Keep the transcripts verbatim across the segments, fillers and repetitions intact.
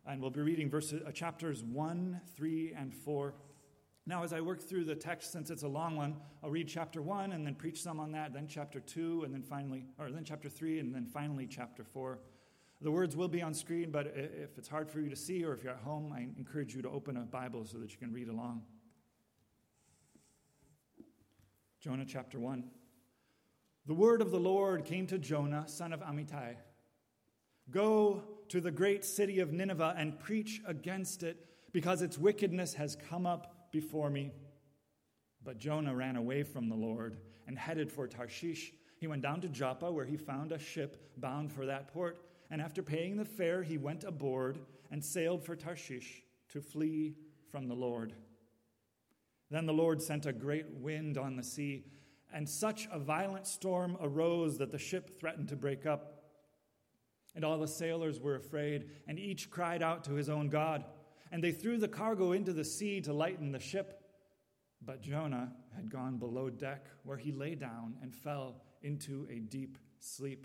And we'll be reading verses, uh, chapters one, three, and four. Now, as I work through the text, since it's a long one, I'll read chapter one and then preach some on that, then chapter two, and then finally, or then chapter three, and then finally chapter four. The words will be on screen, but if it's hard for you to see or if you're at home, I encourage you to open a Bible so that you can read along. Jonah chapter one. The word of the Lord came to Jonah, son of Amittai. Go to the great city of Nineveh and preach against it, because its wickedness has come up before me. But Jonah ran away from the Lord and headed for Tarshish. He went down to Joppa, where he found a ship bound for that port. And after paying the fare, he went aboard and sailed for Tarshish to flee from the Lord. Then the Lord sent a great wind on the sea, and such a violent storm arose that the ship threatened to break up. And all the sailors were afraid, and each cried out to his own God. And they threw the cargo into the sea to lighten the ship. But Jonah had gone below deck, where he lay down and fell into a deep sleep.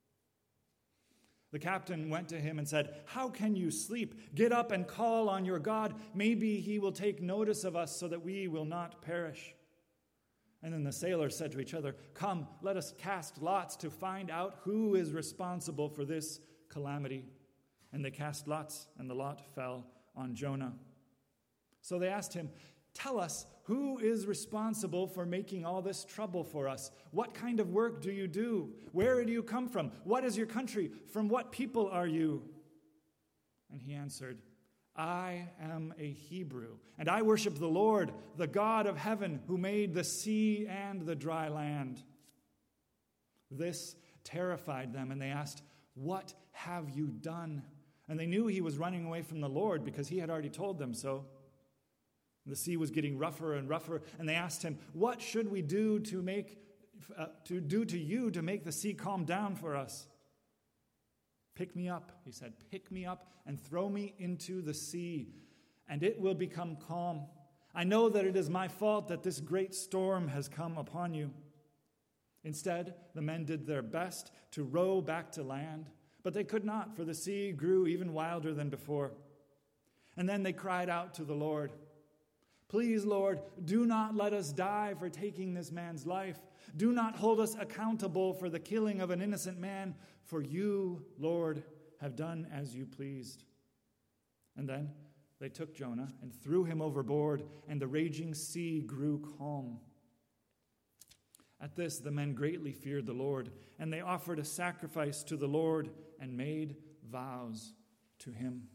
The captain went to him and said, "How can you sleep? Get up and call on your God. Maybe he will take notice of us so that we will not perish." And then the sailors said to each other, "Come, let us cast lots to find out who is responsible for this calamity." And they cast lots, and the lot fell on Jonah. So they asked him, "Tell us, who is responsible for making all this trouble for us? What kind of work do you do? Where do you come from? What is your country? From what people are you?" And he answered, "I am a Hebrew, and I worship the Lord, the God of heaven, who made the sea and the dry land." This terrified them, and they asked, "What have you done?" And they knew he was running away from the Lord, because he had already told them so. The sea was getting rougher and rougher, and they asked him, "What should we do to make uh, to do to you to make the sea calm down for us?" "Pick me up," he said, "pick me up and throw me into the sea, and it will become calm. I know that it is my fault that this great storm has come upon you." Instead, the men did their best to row back to land, but they could not, for the sea grew even wilder than before. And then they cried out to the Lord, "Please, Lord, do not let us die for taking this man's life. Do not hold us accountable for the killing of an innocent man, for you, Lord, have done as you pleased." And then they took Jonah and threw him overboard, and the raging sea grew calm. At this, the men greatly feared the Lord, and they offered a sacrifice to the Lord and made vows to him.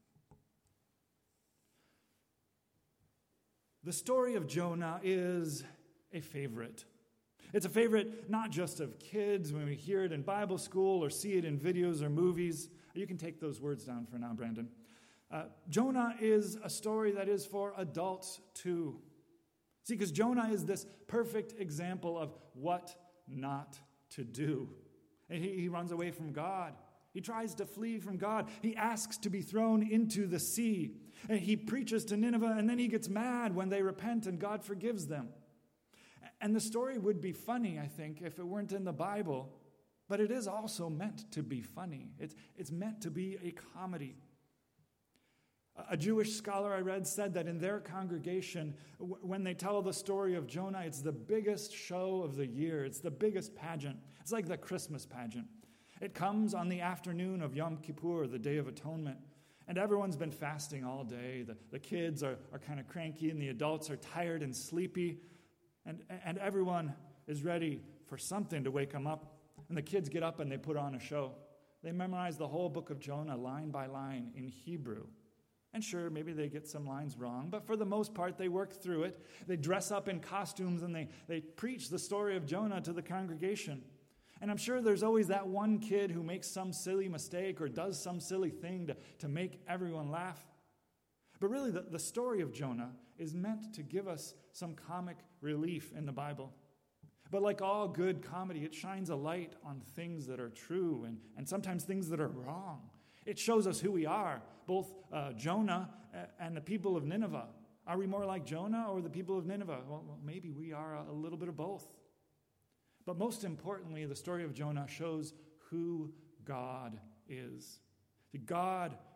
The story of Jonah is a favorite. It's a favorite not just of kids when we hear it in Bible school or see it in videos or movies. You can take those words down for now, Brandon. Uh, Jonah is a story that is for adults too. See, because Jonah is this perfect example of what not to do. And he, he runs away from God. He tries to flee from God. He asks to be thrown into the sea. And he preaches to Nineveh, and then he gets mad when they repent and God forgives them. And the story would be funny, I think, if it weren't in the Bible. But it is also meant to be funny. It's, it's meant to be a comedy. A Jewish scholar I read said that in their congregation, when they tell the story of Jonah, it's the biggest show of the year. It's the biggest pageant. It's like the Christmas pageant. It comes on the afternoon of Yom Kippur, the Day of Atonement. And everyone's been fasting all day. The, the kids are, are kind of cranky, and the adults are tired and sleepy. And, and everyone is ready for something to wake them up. And the kids get up and they put on a show. They memorize the whole book of Jonah line by line in Hebrew. And sure, maybe they get some lines wrong, but for the most part, they work through it. They dress up in costumes and they, they preach the story of Jonah to the congregation. And I'm sure there's always that one kid who makes some silly mistake or does some silly thing to, to make everyone laugh. But really, the, the story of Jonah is meant to give us some comic relief in the Bible. But like all good comedy, it shines a light on things that are true and, and sometimes things that are wrong. It shows us who we are, both uh, Jonah and the people of Nineveh. Are we more like Jonah or the people of Nineveh? Well, well, maybe we are a, a little bit of both. But most importantly, the story of Jonah shows who God is. God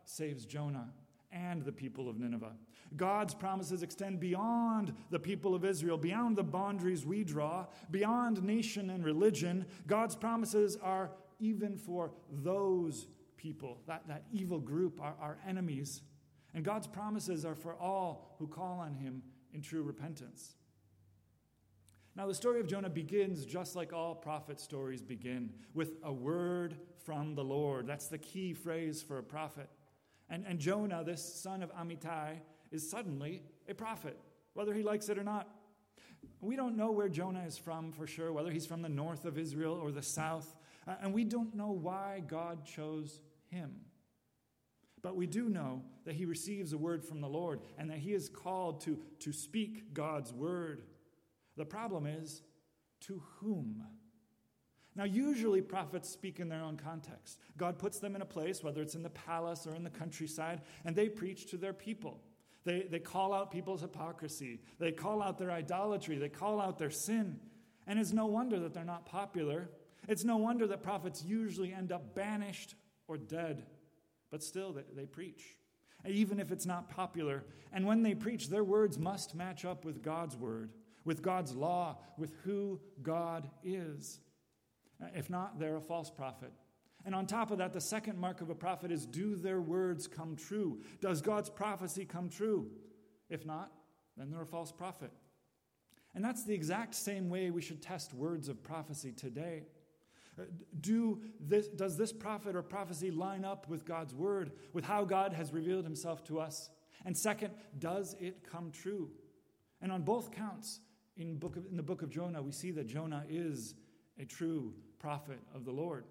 saves Jonah and the people of Nineveh. God's promises extend beyond the people of Israel, beyond the boundaries we draw, beyond nation and religion. God's promises are even for those people, that, that evil group, our, our enemies. And God's promises are for all who call on him in true repentance. Now, the story of Jonah begins just like all prophet stories begin, with a word from the Lord. That's the key phrase for a prophet. And, and Jonah, this son of Amittai, is suddenly a prophet, whether he likes it or not. We don't know where Jonah is from for sure, whether he's from the north of Israel or the south, uh, and we don't know why God chose him. But we do know that he receives a word from the Lord and that he is called to, to speak God's word. The problem is, to whom? Now, usually prophets speak in their own context. God puts them in a place, whether it's in the palace or in the countryside, and they preach to their people. They, they call out people's hypocrisy. They call out their idolatry. They call out their sin. And it's no wonder that they're not popular. It's no wonder that prophets usually end up banished or dead. But still, they, they preach, even if it's not popular. And when they preach, their words must match up with God's word, with God's law, with who God is. If not, they're a false prophet. And on top of that, the second mark of a prophet is, do their words come true? Does God's prophecy come true? If not, then they're a false prophet. And that's the exact same way we should test words of prophecy today. Do this, does this prophet or prophecy line up with God's word, with how God has revealed himself to us? And second, does it come true? And on both counts, in, book of, in the book of Jonah, we see that Jonah is a true prophet of the Lord.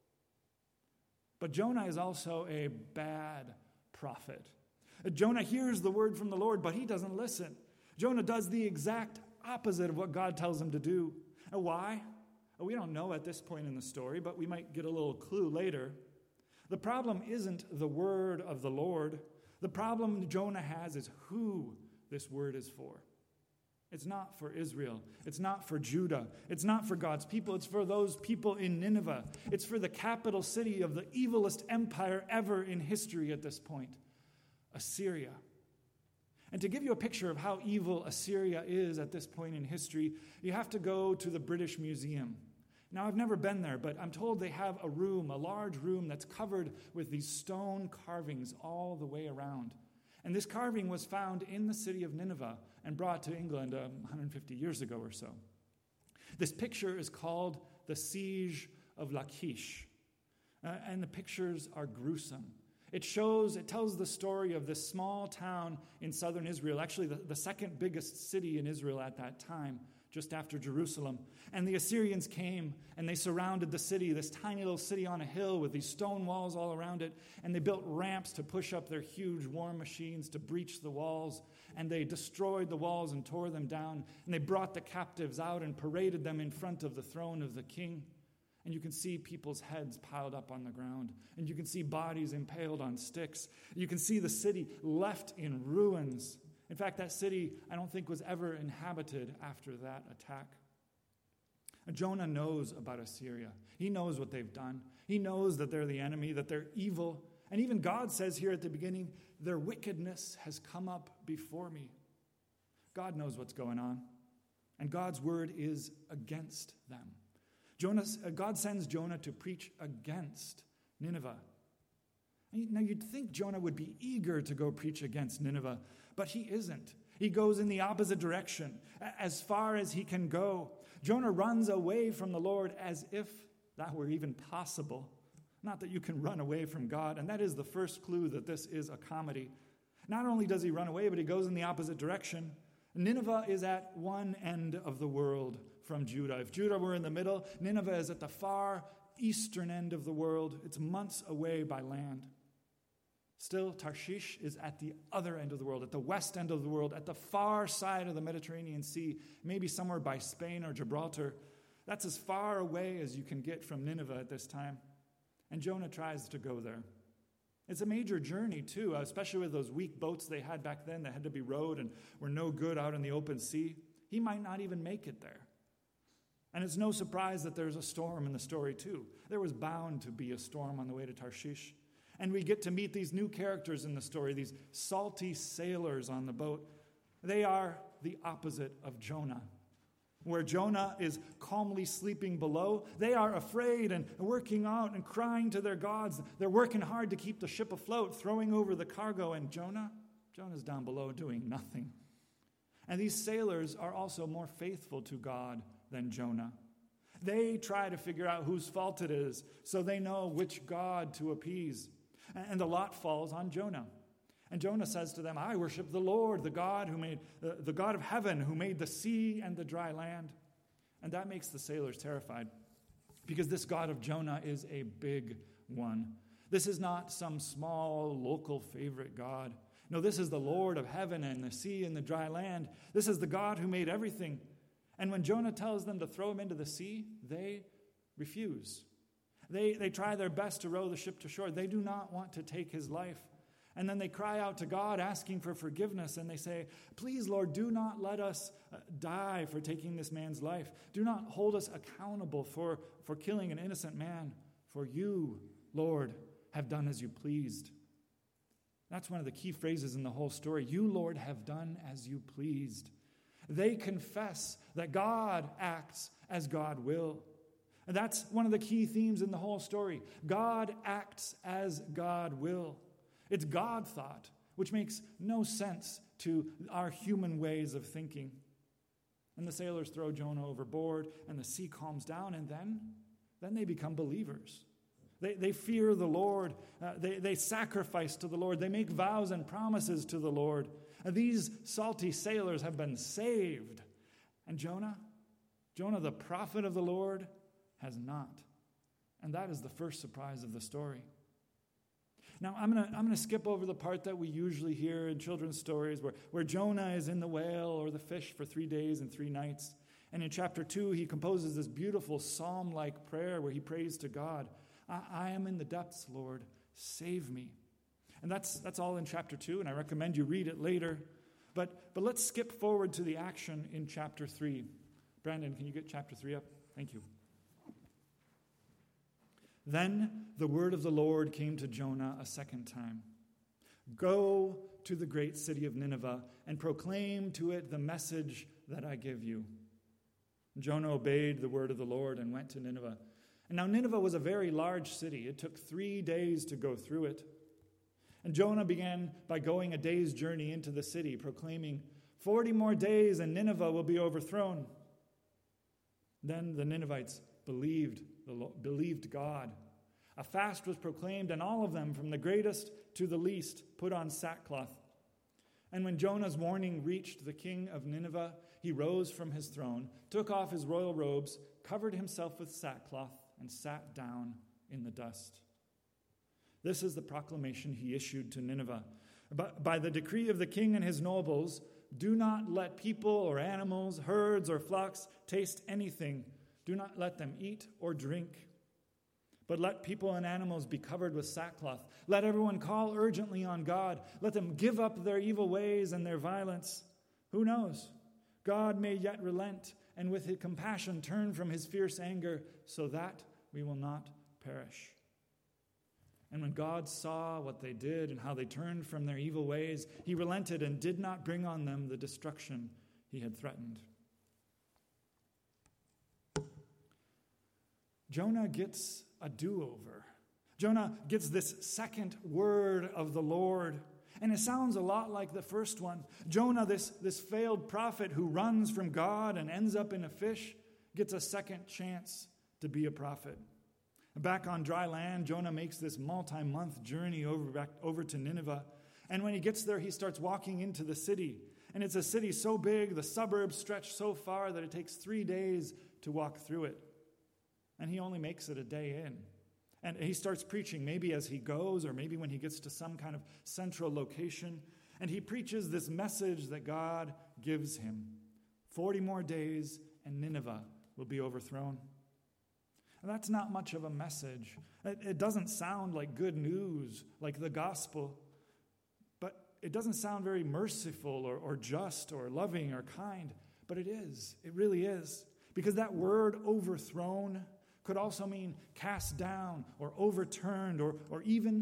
But Jonah is also a bad prophet. Jonah hears the word from the Lord, but he doesn't listen. Jonah does the exact opposite of what God tells him to do. And why? We don't know at this point in the story, but we might get a little clue later. The problem isn't the word of the Lord. The problem Jonah has is who this word is for. It's not for Israel. It's not for Judah. It's not for God's people. It's for those people in Nineveh. It's for the capital city of the evilest empire ever in history at this point, Assyria. And to give you a picture of how evil Assyria is at this point in history, you have to go to the British Museum. Now, I've never been there, but I'm told they have a room, a large room that's covered with these stone carvings all the way around. And this carving was found in the city of Nineveh and brought to England uh, one hundred fifty years ago or so. This picture is called the Siege of Lachish, uh, and the pictures are gruesome. It shows, it tells the story of this small town in southern Israel, actually the, the second biggest city in Israel at that time, just after Jerusalem. And the Assyrians came and they surrounded the city, this tiny little city on a hill with these stone walls all around it. And they built ramps to push up their huge war machines to breach the walls. And they destroyed the walls and tore them down. And they brought the captives out and paraded them in front of the throne of the king. And you can see people's heads piled up on the ground. And you can see bodies impaled on sticks. You can see the city left in ruins. In fact, that city, I don't think, was ever inhabited after that attack. Jonah knows about Assyria. He knows what they've done. He knows that they're the enemy, that they're evil. And even God says here at the beginning, their wickedness has come up before me. God knows what's going on. And God's word is against them. Jonah, God sends Jonah to preach against Nineveh. Now, you'd think Jonah would be eager to go preach against Nineveh, but he isn't. He goes in the opposite direction, as far as he can go. Jonah runs away from the Lord as if that were even possible. Not that you can run away from God, and that is the first clue that this is a comedy. Not only does he run away, but he goes in the opposite direction. Nineveh is at one end of the world from Judah. If Judah were in the middle, Nineveh is at the far eastern end of the world. It's months away by land. Still, Tarshish is at the other end of the world, at the west end of the world, at the far side of the Mediterranean Sea, maybe somewhere by Spain or Gibraltar. That's as far away as you can get from Nineveh at this time. And Jonah tries to go there. It's a major journey, too, especially with those weak boats they had back then that had to be rowed and were no good out in the open sea. He might not even make it there. And it's no surprise that there's a storm in the story, too. There was bound to be a storm on the way to Tarshish. And we get to meet these new characters in the story, these salty sailors on the boat. They are the opposite of Jonah. Where Jonah is calmly sleeping below, they are afraid and working out and crying to their gods. They're working hard to keep the ship afloat, throwing over the cargo. And Jonah, Jonah's down below doing nothing. And these sailors are also more faithful to God than Jonah. They try to figure out whose fault it is so they know which God to appease. And the lot falls on Jonah. And Jonah says to them, I worship the Lord, the God who made uh, the God of heaven, who made the sea and the dry land. And that makes the sailors terrified, because this God of Jonah is a big one. This is not some small local favorite God. No, this is the Lord of heaven and the sea and the dry land. This is the God who made everything. And when Jonah tells them to throw him into the sea, they refuse. They, they try their best to row the ship to shore. They do not want to take his life. And then they cry out to God, asking for forgiveness, and they say, please, Lord, do not let us die for taking this man's life. Do not hold us accountable for, for killing an innocent man, for you, Lord, have done as you pleased. That's one of the key phrases in the whole story. You, Lord, have done as you pleased. They confess that God acts as God will. And that's one of the key themes in the whole story. God acts as God will. It's God thought, which makes no sense to our human ways of thinking. And the sailors throw Jonah overboard, and the sea calms down, and then, then they become believers. They, they fear the Lord. Uh, they, they sacrifice to the Lord. They make vows and promises to the Lord. And these salty sailors have been saved. And Jonah, Jonah, the prophet of the Lord, has not. And that is the first surprise of the story. Now, I'm going to I'm going to skip over the part that we usually hear in children's stories where, where Jonah is in the whale or the fish for three days and three nights. And in chapter two, he composes this beautiful psalm-like prayer where he prays to God, I, I am in the depths, Lord, save me. And that's that's all in chapter two, and I recommend you read it later. But, but let's skip forward to the action in chapter three. Brandon, can you get chapter three up? Thank you. Then the word of the Lord came to Jonah a second time. Go to the great city of Nineveh and proclaim to it the message that I give you. Jonah obeyed the word of the Lord and went to Nineveh. And now Nineveh was a very large city. It took three days to go through it. And Jonah began by going a day's journey into the city, proclaiming, forty more days and Nineveh will be overthrown. Then the Ninevites believed believed God. A fast was proclaimed, and all of them, from the greatest to the least, put on sackcloth. And when Jonah's warning reached the king of Nineveh, he rose from his throne, took off his royal robes, covered himself with sackcloth, and sat down in the dust. This is the proclamation he issued to Nineveh. By the decree of the king and his nobles, do not let people or animals, herds or flocks taste anything. Do not let them eat or drink. But let people and animals be covered with sackcloth. Let everyone call urgently on God. Let them give up their evil ways and their violence. Who knows? God may yet relent and with his compassion turn from his fierce anger so that we will not perish. And when God saw what they did and how they turned from their evil ways, he relented and did not bring on them the destruction he had threatened. Jonah gets a do-over. Jonah gets this second word of the Lord, and it sounds a lot like the first one. Jonah, this, this failed prophet who runs from God and ends up in a fish, gets a second chance to be a prophet. Back on dry land, Jonah makes this multi-month journey over, back, over to Nineveh, and when he gets there, he starts walking into the city. And it's a city so big, the suburbs stretch so far that it takes three days to walk through it. And he only makes it a day in. And he starts preaching, maybe as he goes, or maybe when he gets to some kind of central location. And he preaches this message that God gives him. Forty more days, and Nineveh will be overthrown. And that's not much of a message. It, it doesn't sound like good news, like the gospel. But it doesn't sound very merciful or, or just or loving or kind. But it is. It really is. Because that word overthrown could also mean cast down or overturned or, or even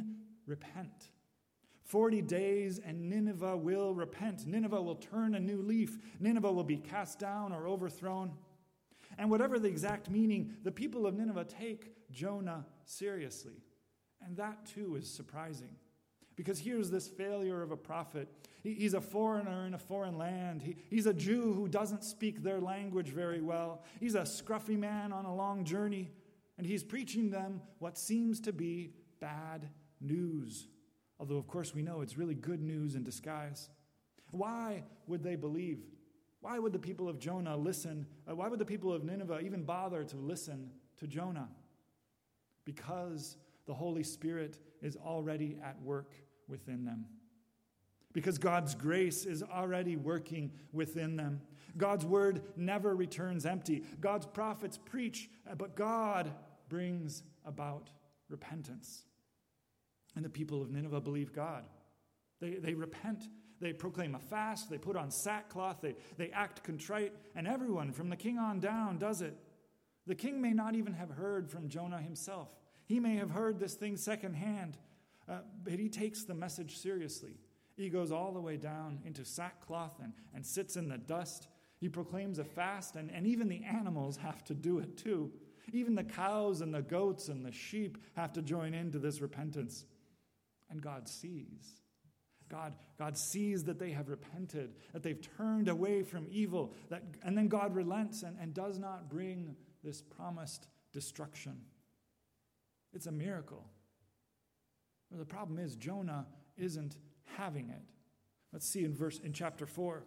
repent. Forty days and Nineveh will repent. Nineveh will turn a new leaf. Nineveh will be cast down or overthrown. And whatever the exact meaning, the people of Nineveh take Jonah seriously. And that too is surprising. Because here's this failure of a prophet. He, he's a foreigner in a foreign land. He, he's a Jew who doesn't speak their language very well. He's a scruffy man on a long journey. And he's preaching them what seems to be bad news. Although, of course, we know it's really good news in disguise. Why would they believe? Why would the people of Jonah listen? Uh, why would the people of Nineveh even bother to listen to Jonah? Because the Holy Spirit is already at work within them. Because God's grace is already working within them. God's word never returns empty. God's prophets preach, but God brings about repentance. And the people of Nineveh believe God. They, they repent. They proclaim a fast. They put on sackcloth. They, they act contrite. And everyone from the king on down does it. The king may not even have heard from Jonah himself. He may have heard this thing secondhand. Uh, but he takes the message seriously. He goes all the way down into sackcloth and, and sits in the dust. He proclaims a fast, and, and even the animals have to do it too. Even the cows and the goats and the sheep have to join into this repentance. And God sees. God, God sees that they have repented, that they've turned away from evil, that, and then God relents and, and does not bring this promised destruction. It's a miracle. Well, the problem is Jonah isn't having it. Let's see in verse in chapter four.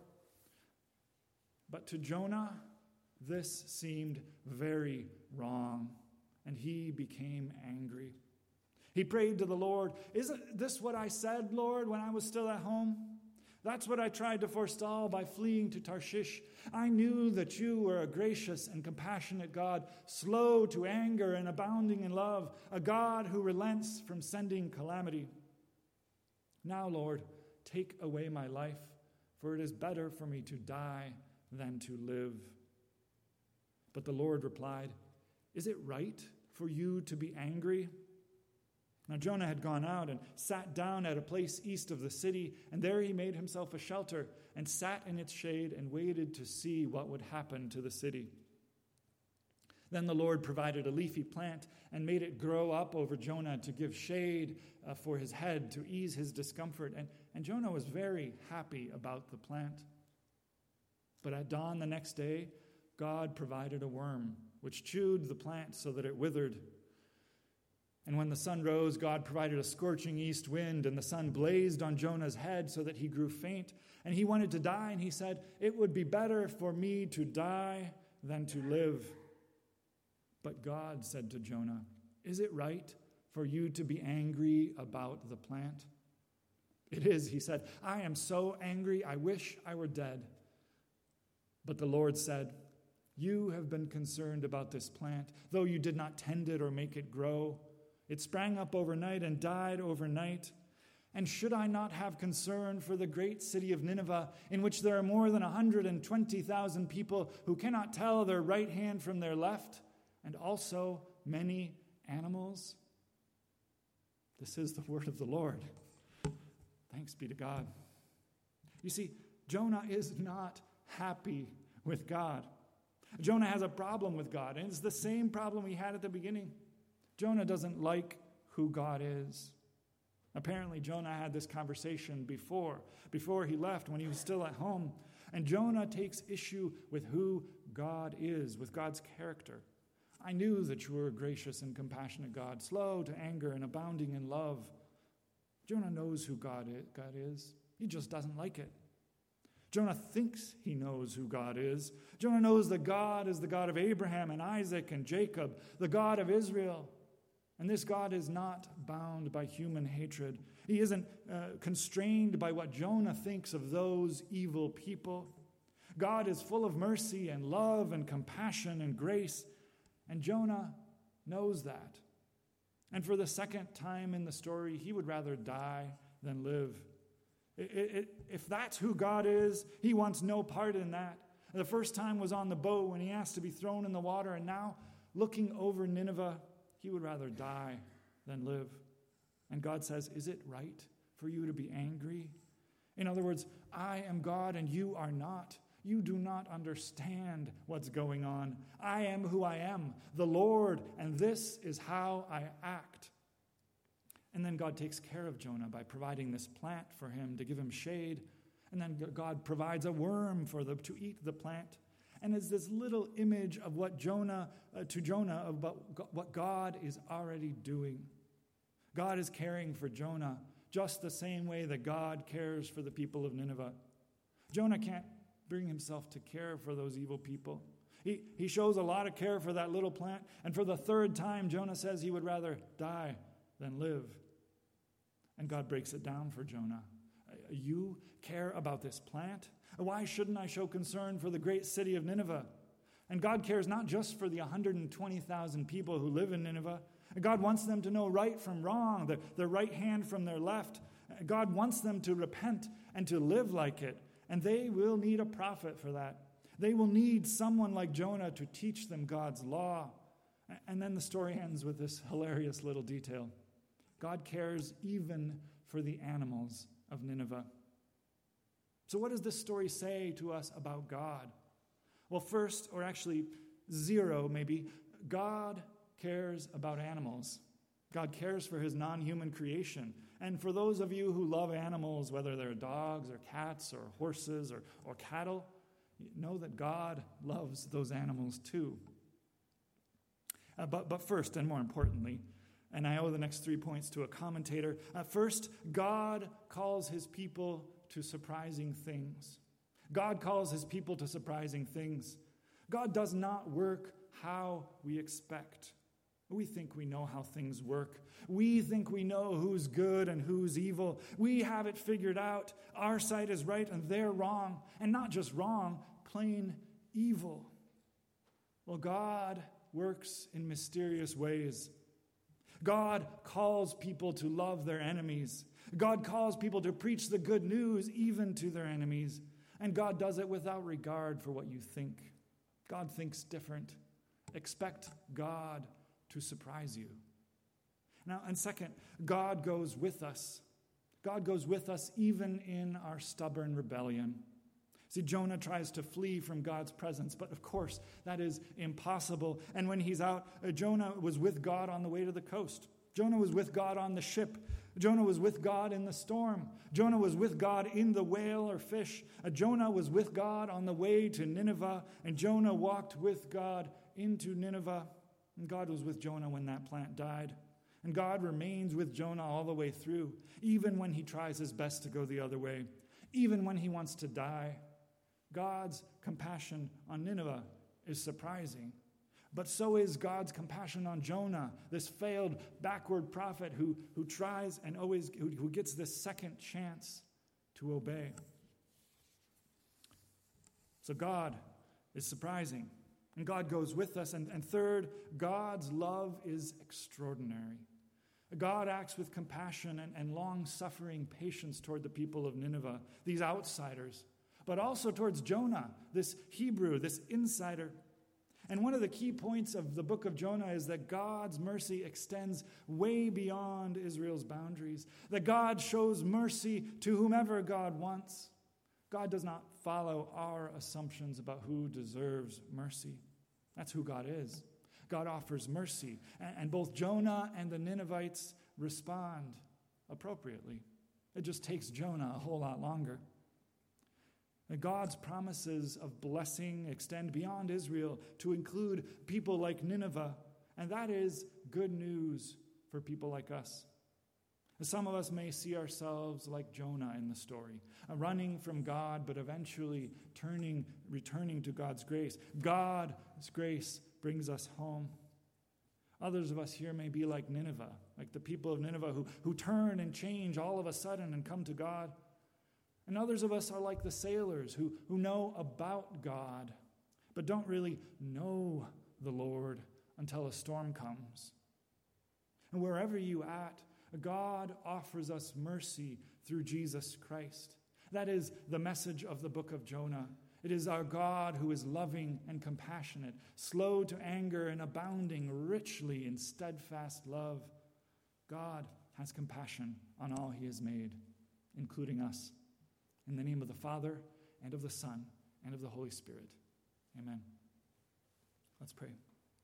But to Jonah, this seemed very wrong, and he became angry. He prayed to the Lord, "Isn't this what I said, Lord, when I was still at home? That's what I tried to forestall by fleeing to Tarshish. I knew that you were a gracious and compassionate God, slow to anger and abounding in love, a God who relents from sending calamity. Now, Lord, take away my life, for it is better for me to die than to live." But the Lord replied, "Is it right for you to be angry?" Now Jonah had gone out and sat down at a place east of the city, and there he made himself a shelter and sat in its shade and waited to see what would happen to the city. Then the Lord provided a leafy plant and made it grow up over Jonah to give shade uh, for his head, to ease his discomfort. And, and Jonah was very happy about the plant. But at dawn the next day, God provided a worm, which chewed the plant so that it withered. And when the sun rose, God provided a scorching east wind, and the sun blazed on Jonah's head so that he grew faint. And he wanted to die, and he said, "It would be better for me to die than to live." But God said to Jonah, "Is it right for you to be angry about the plant?" "It is," he said. "I am so angry, I wish I were dead." But the Lord said, "You have been concerned about this plant, though you did not tend it or make it grow. It sprang up overnight and died overnight. And should I not have concern for the great city of Nineveh, in which there are more than one hundred twenty thousand people who cannot tell their right hand from their left, and also many animals?" This is the word of the Lord. Thanks be to God. You see, Jonah is not happy with God. Jonah has a problem with God, and it's the same problem he had at the beginning. Jonah doesn't like who God is. Apparently, Jonah had this conversation before, before he left, when he was still at home. And Jonah takes issue with who God is, with God's character. "I knew that you were a gracious and compassionate God, slow to anger and abounding in love." Jonah knows who God is. He just doesn't like it. Jonah thinks he knows who God is. Jonah knows that God is the God of Abraham and Isaac and Jacob, the God of Israel. And this God is not bound by human hatred. He isn't uh, constrained by what Jonah thinks of those evil people. God is full of mercy and love and compassion and grace. And Jonah knows that. And for the second time in the story, he would rather die than live. It, it, if that's who God is, he wants no part in that. The first time was on the boat when he asked to be thrown in the water, and now looking over Nineveh, he would rather die than live. And God says, is it right for you to be angry? In other words, I am God and you are not. You do not understand what's going on. I am who I am, the Lord, and this is how I act. And then God takes care of Jonah by providing this plant for him to give him shade. And then God provides a worm for them to eat the plant. And it's this little image of what Jonah, uh, to Jonah, about what God is already doing. God is caring for Jonah just the same way that God cares for the people of Nineveh. Jonah can't bring himself to care for those evil people. He, he shows a lot of care for that little plant. And for the third time, Jonah says he would rather die than live. And God breaks it down for Jonah. You care about this plant? Why shouldn't I show concern for the great city of Nineveh? And God cares not just for the one hundred twenty thousand people who live in Nineveh. God wants them to know right from wrong, the, the right hand from their left. God wants them to repent and to live like it. And they will need a prophet for that. They will need someone like Jonah to teach them God's law. And then the story ends with this hilarious little detail. God cares even for the animals of Nineveh. So what does this story say to us about God? Well, first, or actually zero maybe, God cares about animals. God cares for his non-human creation. And for those of you who love animals, whether they're dogs or cats or horses or, or cattle, know that God loves those animals too. Uh, but, but first, and more importantly, and I owe the next three points to a commentator, uh, first, God calls his people to surprising things. God calls his people to surprising things. God does not work how we expect. We think we know how things work. We think we know who's good and who's evil. We have it figured out. Our side is right and they're wrong. And not just wrong, plain evil. Well, God works in mysterious ways. God calls people to love their enemies. God calls people to preach the good news even to their enemies. And God does it without regard for what you think. God thinks different. Expect God to surprise you. Now, and second, God goes with us. God goes with us even in our stubborn rebellion. See, Jonah tries to flee from God's presence, but of course, that is impossible. And when he's out, uh, Jonah was with God on the way to the coast. Jonah was with God on the ship. Jonah was with God in the storm. Jonah was with God in the whale or fish. Uh, Jonah was with God on the way to Nineveh, and Jonah walked with God into Nineveh. And God was with Jonah when that plant died. And God remains with Jonah all the way through, even when he tries his best to go the other way, even when he wants to die. God's compassion on Nineveh is surprising. But so is God's compassion on Jonah, this failed backward prophet who, who tries and always who, who gets this second chance to obey. So God is surprising. And God goes with us. And, and third, God's love is extraordinary. God acts with compassion and, and long-suffering patience toward the people of Nineveh, these outsiders, but also towards Jonah, this Hebrew, this insider. And one of the key points of the book of Jonah is that God's mercy extends way beyond Israel's boundaries, that God shows mercy to whomever God wants. God does not follow our assumptions about who deserves mercy. That's who God is. God offers mercy, and both Jonah and the Ninevites respond appropriately. It just takes Jonah a whole lot longer. God's promises of blessing extend beyond Israel to include people like Nineveh, and that is good news for people like us. Some of us may see ourselves like Jonah in the story, running from God, but eventually turning, returning to God's grace. God's grace brings us home. Others of us here may be like Nineveh, like the people of Nineveh who, who turn and change all of a sudden and come to God. And others of us are like the sailors who, who know about God, but don't really know the Lord until a storm comes. And wherever you at, God offers us mercy through Jesus Christ. That is the message of the book of Jonah. It is our God who is loving and compassionate, slow to anger and abounding richly in steadfast love. God has compassion on all he has made, including us. In the name of the Father, and of the Son, and of the Holy Spirit. Amen. Let's pray.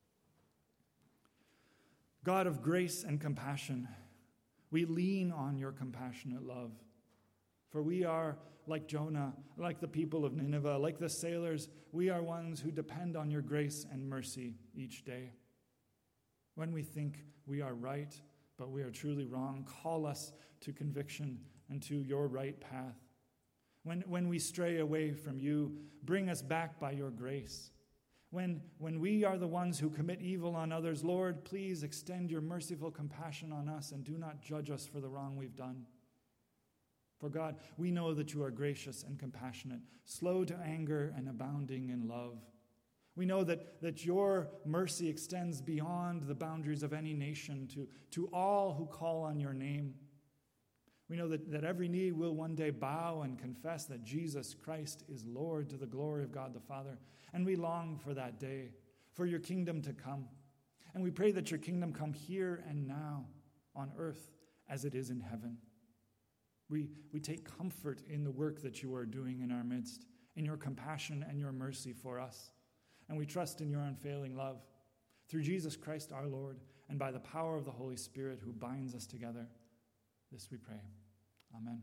God of grace and compassion, we lean on your compassionate love. For we are like Jonah, like the people of Nineveh, like the sailors, we are ones who depend on your grace and mercy each day. When we think we are right, but we are truly wrong, call us to conviction and to your right path. When, when we stray away from you, bring us back by your grace. When, when we are the ones who commit evil on others, Lord, please extend your merciful compassion on us and do not judge us for the wrong we've done. For God, we know that you are gracious and compassionate, slow to anger and abounding in love. We know that, that your mercy extends beyond the boundaries of any nation to, to all who call on your name. We know that, that every knee will one day bow and confess that Jesus Christ is Lord to the glory of God the Father. And we long for that day, for your kingdom to come. And we pray that your kingdom come here and now on earth as it is in heaven. We, we take comfort in the work that you are doing in our midst, in your compassion and your mercy for us. And we trust in your unfailing love. Through Jesus Christ our Lord, and by the power of the Holy Spirit who binds us together. This we pray. Amen.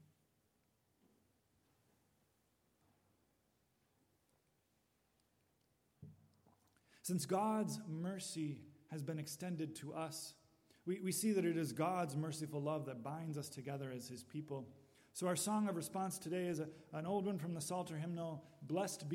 Since God's mercy has been extended to us, we, we see that it is God's merciful love that binds us together as his people. So our song of response today is a, an old one from the Psalter hymnal, Blessed Be